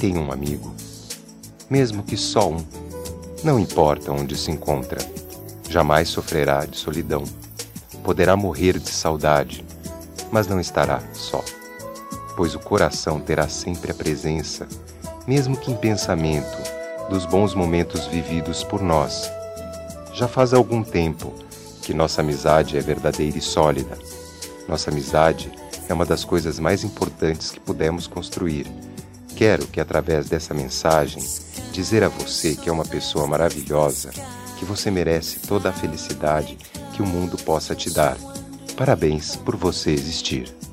tem um amigo, mesmo que só um. Não importa onde se encontra, jamais sofrerá de solidão. Poderá morrer de saudade, mas não estará só, pois o coração terá sempre a presença, mesmo que em pensamento, dos bons momentos vividos por nós. Já faz algum tempo que nossa amizade é verdadeira e sólida. Nossa amizade é uma das coisas mais importantes que pudemos construir. Quero que, através dessa mensagem, dizer a você que é uma pessoa maravilhosa, que você merece toda a felicidade que o mundo possa te dar. Parabéns por você existir.